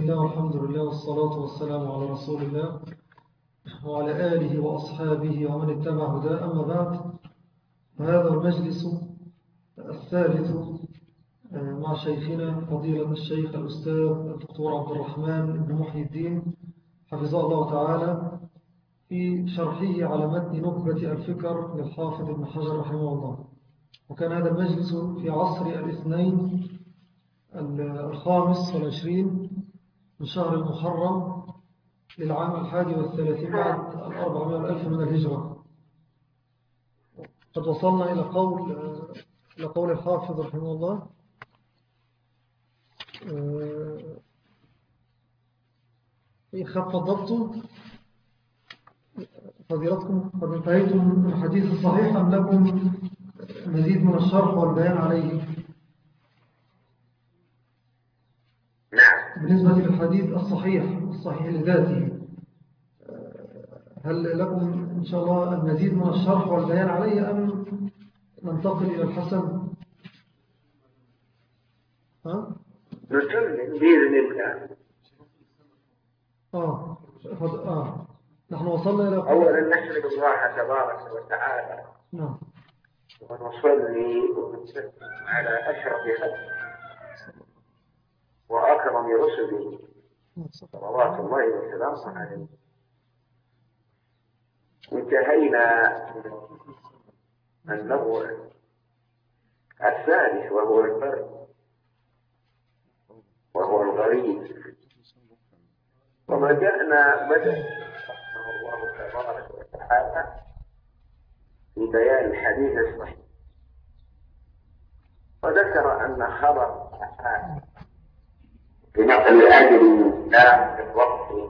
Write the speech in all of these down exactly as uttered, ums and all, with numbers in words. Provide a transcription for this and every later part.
الله والحمد لله والصلاة والسلام على رسول الله وعلى آله وأصحابه ومن اتبع هداه. أما بعد، هذا المجلس الثالث مع شيخنا فضيلة الشيخ الأستاذ الدكتور عبد الرحمن بن محي الدين حفظه الله تعالى في شرحه على متن نخبة الفكر للحافظ ابن حجر رحمه الله. وكان هذا المجلس في عصر الاثنين الخامس والعشرين من شهر المحرم للعام الحادي والثلاثين بعد الأربعمائة والألف من الهجرة. قد وصلنا إلى قول إلى قول الحافظ رحمه الله: إيه خف الضبط؟ فضيلتكم قد انتهيتم من الحديث الصحيح أم لكم مزيد من الشرح والبيان عليه؟ بالنسبة للحديث الصحيح الصحيح لذاته، هل لكم إن شاء الله المزيد من الشرح والبيان عليه أم ننتقل إلى الحسن؟ ها؟ نكمل بإذن الله. آه. آه. نحن وصلنا إلى أولا نحمد الله تبارك وتعالى. نعم. ونصلي ونسلم على أشرف خلقه وأكرم رسله صلوات الله وسلامه عليه. انتهينا من النوع الثالث وهو الفرد وهو الغريب، وبدأنا بدأ الله تبارك وتعالى في بيان الحديث الصحيح، وذكر أن خبر الأحاد بنقل أجل لا الوقت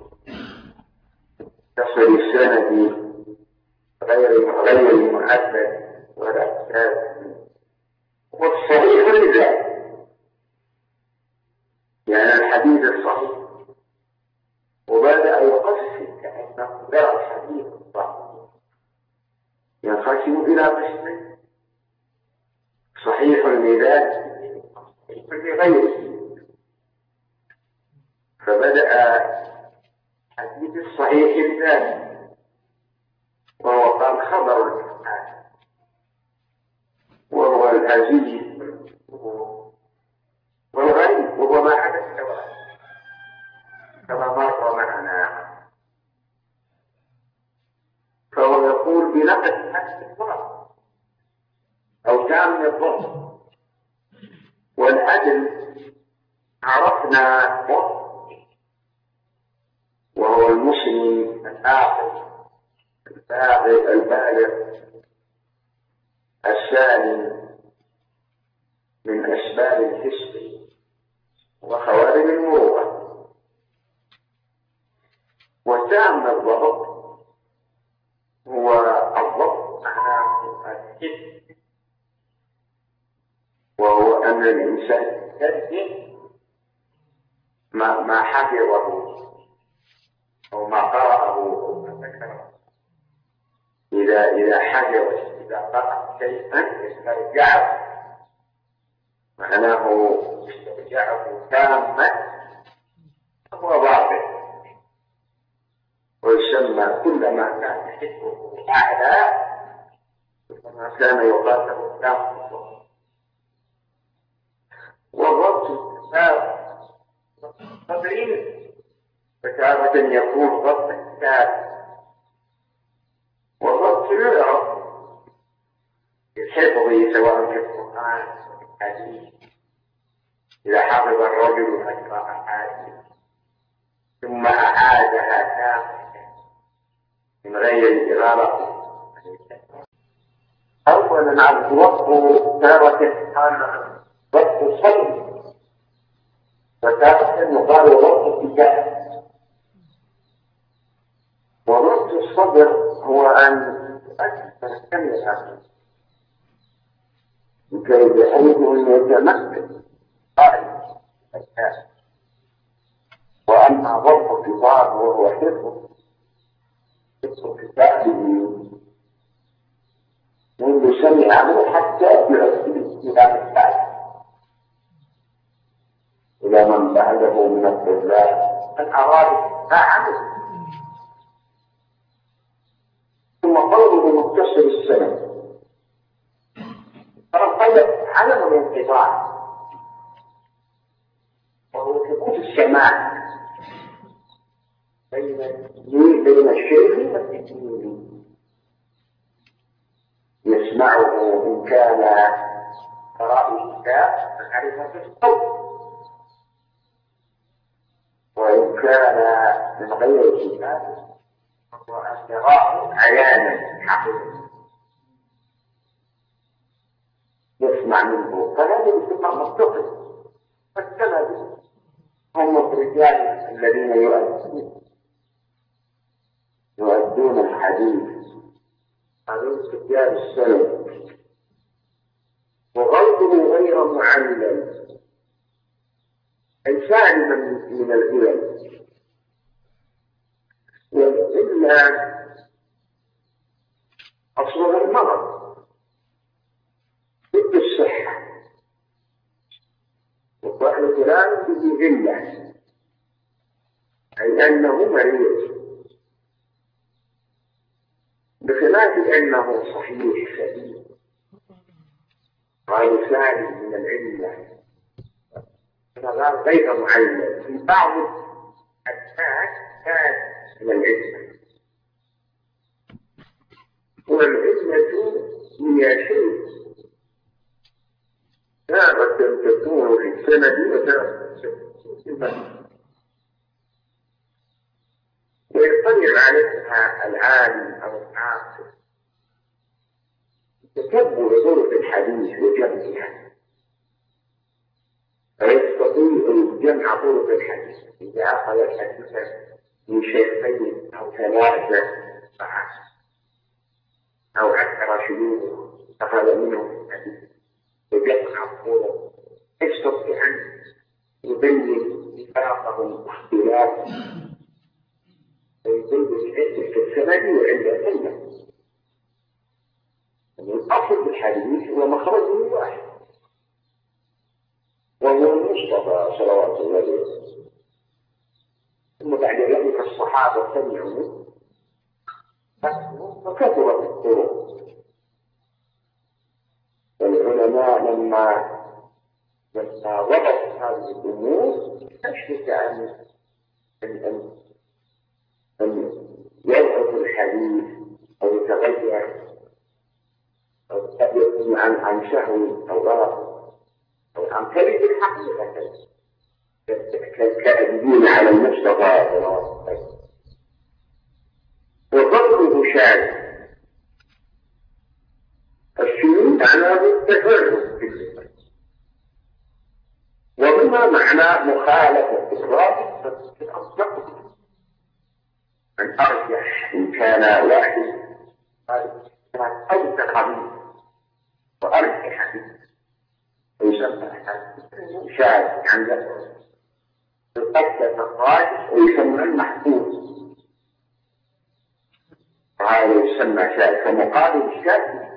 تصل السند غير غير محدد ولا أساس والصحيح لذلك، يعني الحديث الصحيح. وبدأ يقسم كأنه لا الحديث الصحيح ينقسم إلى قسمين: صحيح لذاته وصحيح لغيره. فبدأ حديث الصحيح لذاته وهو قال خبر الإسلام، وهو العزيز والغريب، وهو ما عدا السواء كما مر معنا. فهو يقول بنقل حسب الضبط أو تام الضبط. والعدل عرفنا وهو المسلم العاقل البالغ البالغ السالم من أسباب الفسق وخوارم المروءة. وتام الضبط هو الضبط معناه الحفظ، وهو أن الإنسان يكذب ما ما حفظه أو ما قرأه أو ما ذكره. إذا إذا حفظ إذا قرأ شيئا يسترجعه، معناه يسترجعه تاما هو ضابط. ويسمى كل ما كان حفظه أعلى كما كان يقال له تام الضبط. والضبط الكتاب قدرين، فتارة يكون ضبط الكتاب وضبط يعرف الحفظ سواء في القرآن أو في الحديث. إذا حفظ الرجل أجرى أحاديث ثم أعادها كاملة من غير إغارة. أولا عن ضبط تارة كان ضبط الصدر، وتارة يقال ضبط الكتاب. وضبط الصدر هو أن تستمع لكي بحيث أن يتمكن قائد الكتاب. وأما ضبط الكتاب وهو حفظ حفظ كتابه منذ سمعه حتى يؤدي إلى من بعده إلى من بعده من الطلاب أن أراد فاعله. ثم قوله متصل السند فرقد عدم الانقطاع وهو ثبوت السماع بين بين الشيخ والتلميذ، يسمعه إن كان قراء الكتاب معرفة الصوت، وإن كان من غير الكتاب فهو القراء عيانا حقيقة يسمع منه، فهذا يسمى متصل. فالسند هم الرجال الذين يؤدون يؤدون الحديث، هذول رجال السند. وغيره غير معلل أي سالما من العلل، وإلا أصلها المرض ضد الصحة، وقال فلان به علة أي أنه مريض، بخلاف أنه صحيح سليم قال سالم من العلة، هذا غير معلل. في بعض الناس كان من العلة، والعلة هي شيء تارة تكون في السند وتارة في المسجد، ويطلع عليها العالم أو العاقل تتبع طرق الحديث وجمعها، فيستطيع جمع طرق الحديث إذا أخذ الحديث من شيخين أو ثلاثة أو عشر شيوخ أخذ منهم الحديث وجمع الطرق، يستطيع أن يبين فرقهم واختلافهم ويبين عدة السند وعدة السنة. الأصل الحديث هو مخرجه واحد وهو المصطفى صلوات الله عليه. ثم بعد ذلك الصحابة سمعوا فكثرت الطرق، والعلماء لما لما وضعوا هذه الأمور تشفق عن أن أن يضعف الحديث أو يتغير أو يكون عن عن سهو أو غلط أو عن كذب الحقيقة كالكاذبين على المصطفى. وقوله شاذ الشذوذ معناه التفرد في الصفة، ومما معنى مخالفة الرابط في الأصدق أن أرجح إن كان واحد أوثق منه وأرجح به ويسمى شاذ عن ذلك يقدم الراجح ويسمى المحفوظ، وهذا يسمى شاذ كمقابل الشاذ.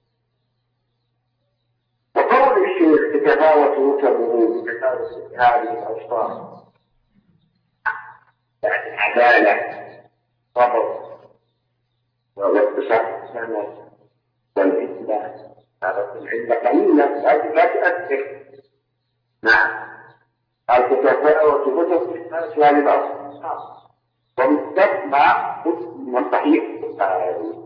وقول الشيخ تتفاوت رتبه بتفاوت هذه الأوصاف، يعني عدالة ضبط واتصال السند والإثبات، هذا العلة قليلة لا تؤثر. نعم قال تتفاوت رتبه بتفاوت هذه الأوصاف، ومستثنى من صحيح البخاري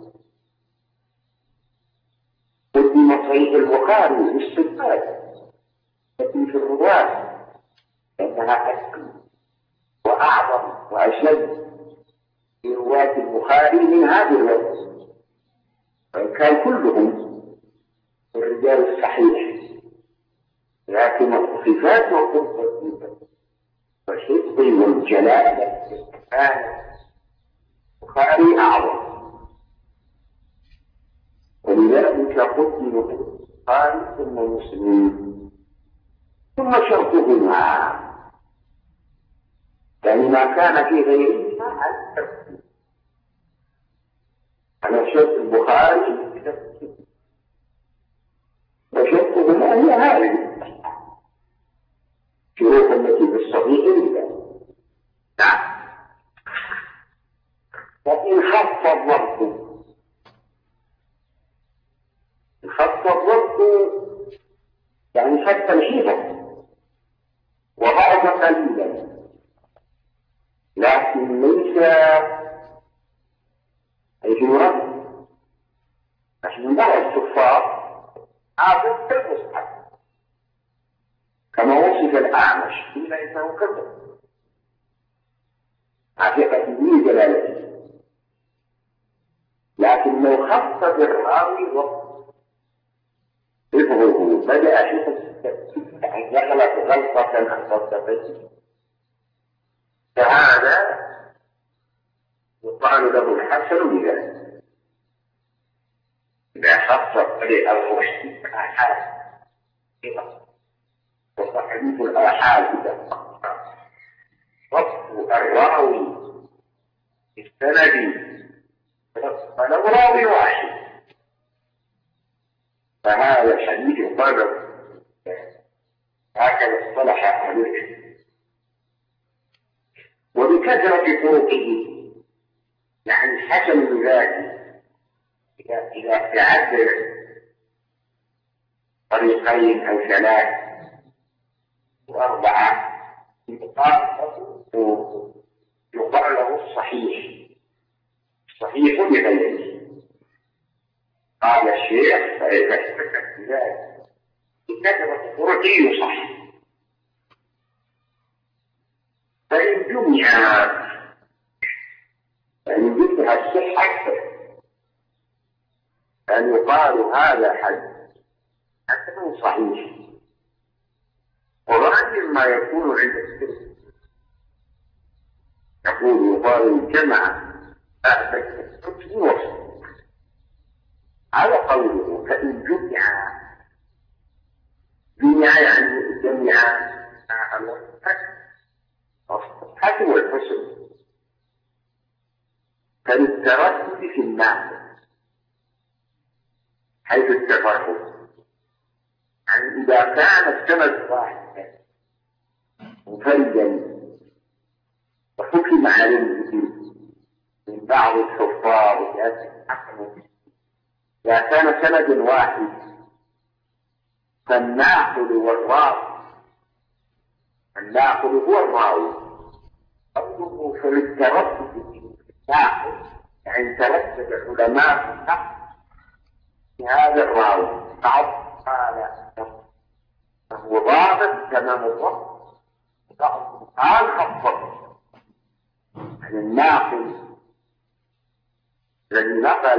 ومن صحيح البخاري بالصفات التي في الرواة، لأنها أكثر وأعظم وأشد في رواة البخاري من هذه الوقت، وإن كان كلهم الرجال الصحيح، لكن الصفات والصفات والحفظ والجلالة والكفاية البخاري أعظم، ولذلك قدم البخاري ثم مسلم ثم شرطهما، يعني ما كان في غيرهما على شرط البخاري وشرطهما هي هذه الشروط التي في الصحيح لله. نعم وإن خف الضبط خف الضبط يعني خف الحفظ وضعف قليلا، لكن ليس أي في مرض. نحن نرى الكفار عابد كالمصحف كما وصف الأعمش قيل إنه كذب عفقته جلالته، لكن لو خف بالراوي حفظه بدأ حفظ أن يغلط غلطة عن غلطته، فهذا يقال له الحسن بذلك إذا خف بالفحش الآحاد. وحديث الآحاد إذا ضبط الراوي السندي فلو راوي واحد فهذا الحديث قدر، هكذا اصطلح أهل العلم. وبكثرة طرقه يعني حسن بذاته إذا تعدد طريقين أو ثلاث وأربعة يقال له الصحيح صحيح لغيره. قال الشيخ فإذا احتكت بذلك بكثرة طرقه يصح، فإن جمع فإن جمع الصحة أن يقال هذا حديث حسن صحيح. وغير ما يكون عند السلف يقول يقال جمع أهدك السلف وصف على قوله فإن جمع جمع يعني جمع الصحة والحسن فللتردد في الناس حيث التفرق. يعني إذا كان السند واحدا مفردا وحكم عليه من بعض الحفاظ إذا كان سند واحد فالناقل والراوي الناقل هو الراوي قوله فللتردد في الناقل يعني تردد العلماء في النقل في هذا الراوي. بعض قال فهو ضابط تمام الضبط، بعض قال خفض عن الناقل الذي نقل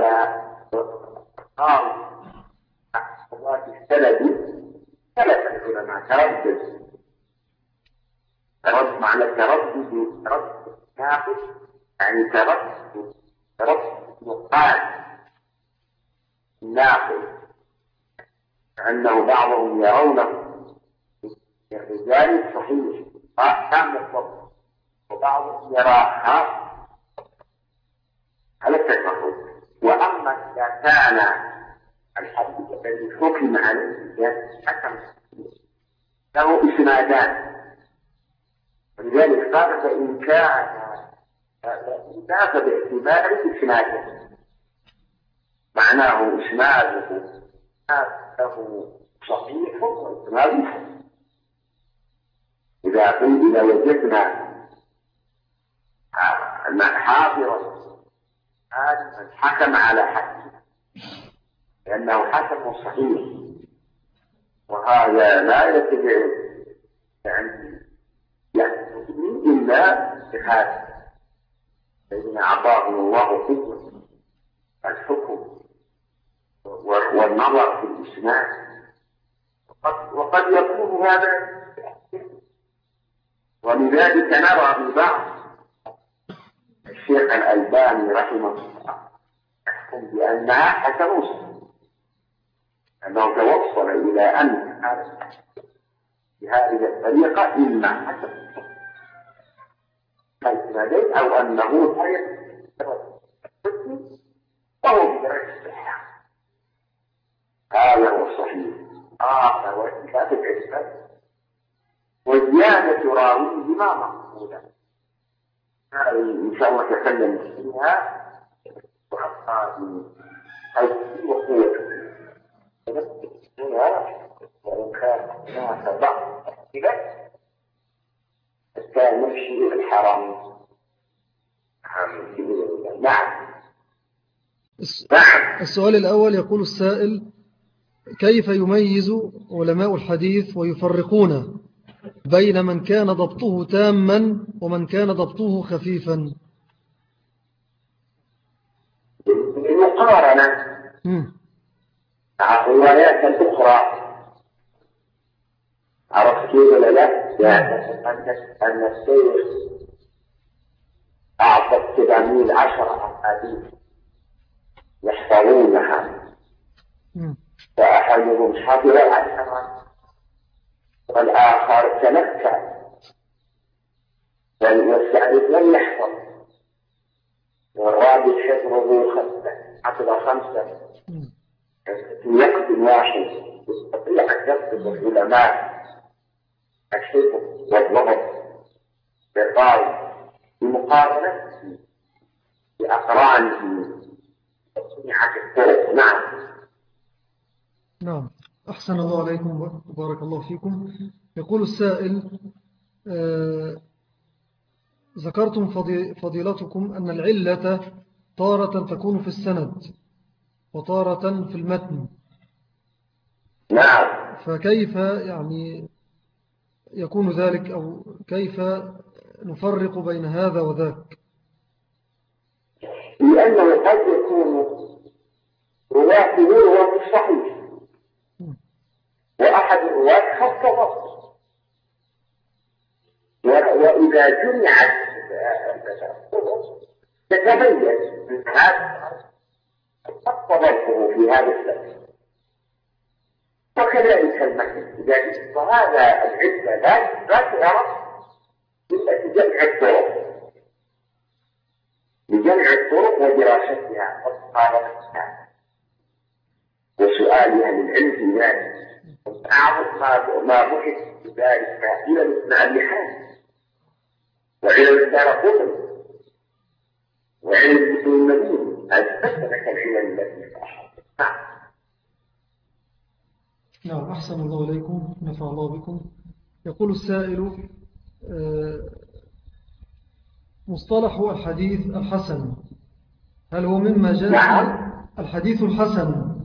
قال أحسنات السند ثلاث العلماء تردد تردد معنى التردد تردد الناقل يعني تردد تردد نقال الناقل، أنه بعضهم يرونه الرجال صحيح كان الضبط وبعضهم يراها على التفرد. وأما إذا كان الحديث الذي حكم عليه حكم له إسنادان، ولذلك قال فإن كان ذاك باعتبار إسناده معناه إسناده له صحيح وإسناده. إذا قيل إذا وجدنا حاضرا هذا حكم على حد لأنه حكم صحيح، وهذا لا يتبع يعني يحكم إلا بهذا الذين أعطاهم الله قوة الحكم والنظر في الإسناد. وقد يكون هذا ولذلك نرى ببعض الشيخ الألباني رحمه الله يحكم بأنها حسن صحيح، أنه توصل إلى أن هذا بهذه الطريقة إما حسن الإسنادين أو أنه خير وهو بدرجة الصحة. هذا هو الصحيح. آخر وإثبات العلم وزيادة راويه ما مقبولة، هذه إن شاء الله تكلم فيها هذه أو وقوة وإن كان هناك بعض الاختلاف كان يمشي إلى الحرام. نعم. السؤال الأول يقول السائل: كيف يميز علماء الحديث ويفرقون بين من كان ضبطه تاما ومن كان ضبطه خفيفا؟ المقارنة مع الروايات الأخرى. عرفت كيف ولا لا؟ يعني أن الشيخ أعطى سبعمائة عشر أحاديث يحفظونها، فأحدهم حفظ عشرة والآخر تمكن والثالث لم يحفظ والرابع حفظه خمسة حفظ خمسة في وقت واحد. يستطيع أن يكتب العلماء الحفظ والضبط بالراوي بمقارنة بأقرانه وصنيعة الطرق. نعم. نعم، أحسن الله عليكم وبارك الله فيكم. يقول السائل: آه ذكرتم فضيلتكم أن العلة تارة تكون في السند وتارة في المتن. نعم. فكيف يعني يكون ذلك، أو كيف نفرق بين هذا وذاك؟ لأنه قد يكون رواته هو الصحيح وأحد الرواة خط ضبط، وإذا جمعت تتميز من هذا خط ضبطه في هذا السبب. وكذلك المثل يعني فهذا العلة لا تعرف إلا بجمع الطرق بجمع الطرق ودراستها ومقارنتها وسؤالها للعلم في ذلك. أعرف ما بحث في ذلك إلى ابن أبي حاتم وعلى الدارقطني وعلى ابن المديني. أثبت لك العلل التي صحت. نعم، أحسن الله إليكم، نفع الله بكم. يقول السائل: مصطلح الحديث الحسن هل هو مما جاء نعم. الحديث الحسن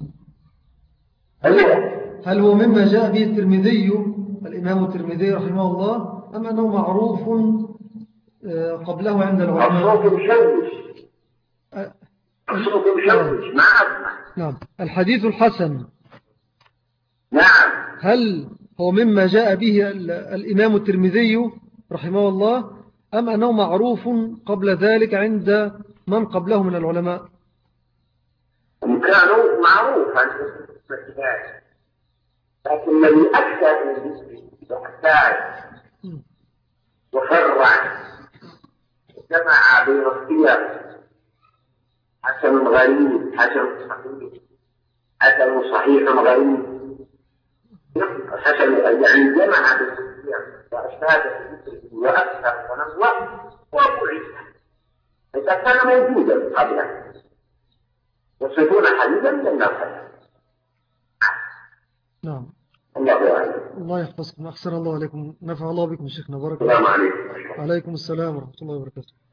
هل هو مما جاء به الترمذي الإمام الترمذي رحمه الله، أم أنه معروف قبله عند العلماء؟ الصوت مشوش الصوت مشوش. نعم. نعم، الحديث الحسن نعم هل هو مما جاء به الإمام الترمذي رحمه الله، أم أنه معروف قبل ذلك عند من قبله من العلماء؟ كانوا معروفا لكن الذي أكثر من يحتاج وفرع جمع بين الصيغ حسن غريب حسن صحيح حسن صحيح غريب حسن يعني جمع بين الصيغ وأشهاد وأكثر ونوع وبعيد إذا كان موجودا قبله يصفون حديثا من الناس. نعم. الله أعلم. الله يحفظكم، أحسن الله عليكم، نفع الله بكم شيخنا، بارك الله الله. عليكم. عليكم السلام ورحمة الله وبركاته.